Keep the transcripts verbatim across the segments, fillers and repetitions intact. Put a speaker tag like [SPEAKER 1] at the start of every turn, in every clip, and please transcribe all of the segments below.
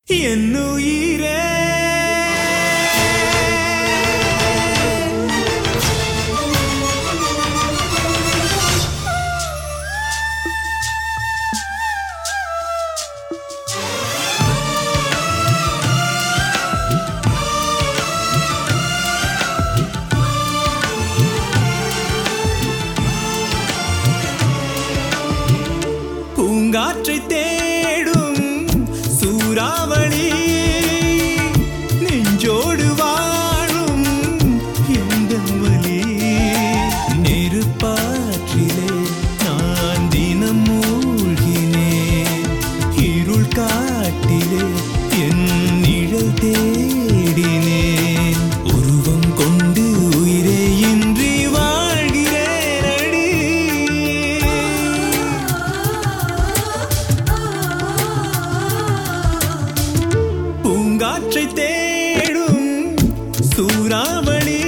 [SPEAKER 1] என்னுயிரே பூங்காற்றை தேடும் சூறாவளி நெஞ்சோடு வாழும் எந்தன் வலி நெருப்பாற்றிலே நான் தினம் மூழ்கினேன் இருள் காட்டிலே என் நிழல் தேடினேன் உருவம் கொண்டு உயிரே இன்றி வாழ்கிறேன் அடி பூங்காற்றை தேடும் சூறாவளி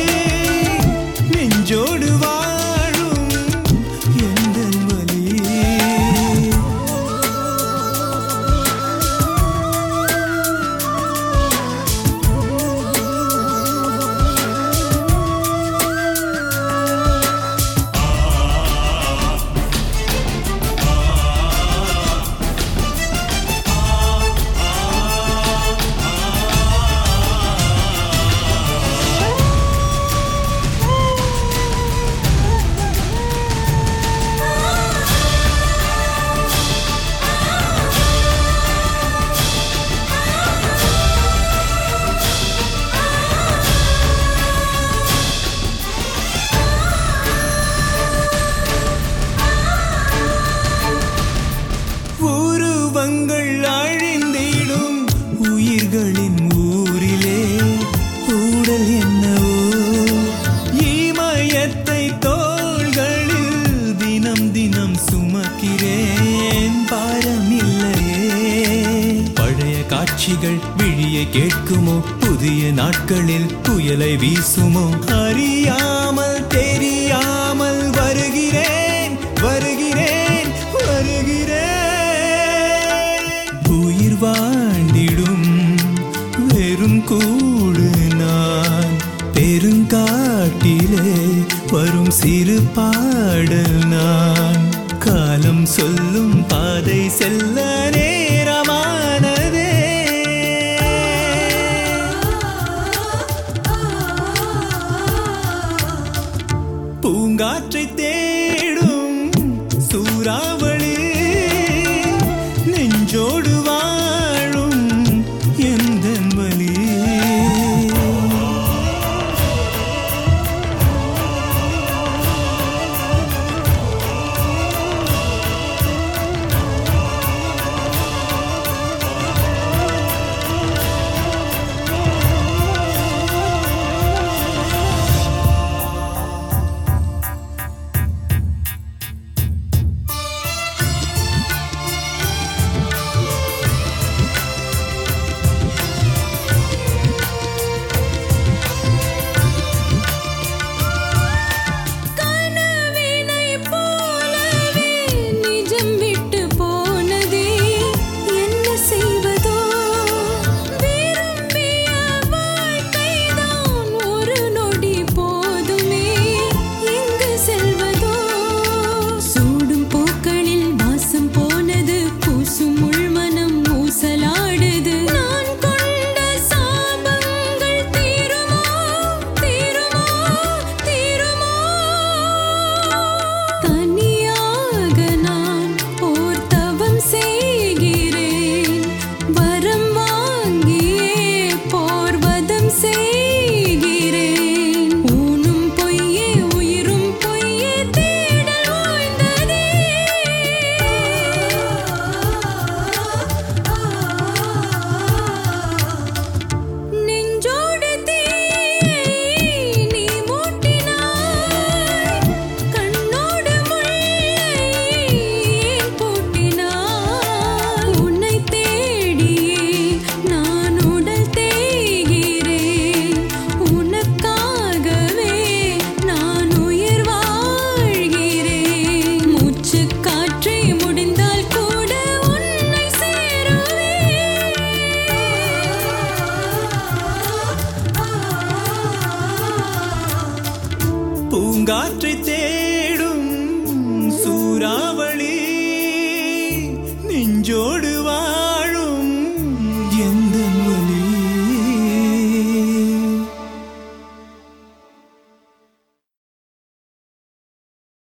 [SPEAKER 1] நெஞ்சோடு வாழும் எந்தன் வலி உருவங்கள் அழிந்திடும் உயிர்களின் ஊரிலே ஊடல் என்னவோ இமயத்தை தோள்களில் தினம் தினம் சுமக்கிறேன் பாரமில்லையே பழைய காட்சிகள் விழியை கேட்குமோ புதிய நாட்களில் புயலை வீசுமோ அறியாமல் தெரியாமல் வருகிறேன் வருகிறேன் வருகிறேன் உயிர் வாழ்ந்திடும் வெறும் கூடு நான் பெருங்காட்டிலே வரும் சிறு பாடல் நான் காலம் சொல்லும் பாதை செல்ல நேரமானதே பூங்காற்றை தேடும் சூறாவளி நெஞ்சோடு வாழும் எந்தன் வலி பூங்காற்றை தேடும் சூறாவளி நெஞ்சோடு